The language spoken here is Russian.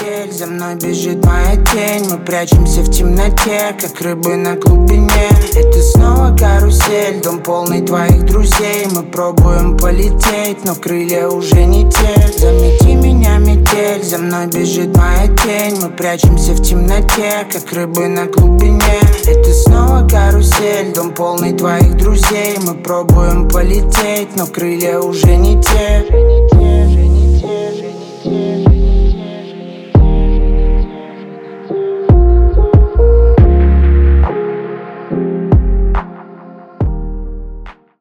карусель, за мной бежит моя тень. Мы прячемся в темноте, как рыбы на глубине. Это снова карусель, дом полный твоих друзей. Мы пробуем полететь, но крылья уже не те. Замети меня, метель, за мной бежит моя тень. Мы прячемся в темноте, как рыбы на глубине. Это снова карусель, дом полный твоих друзей. Мы пробуем полететь, но крылья уже не те.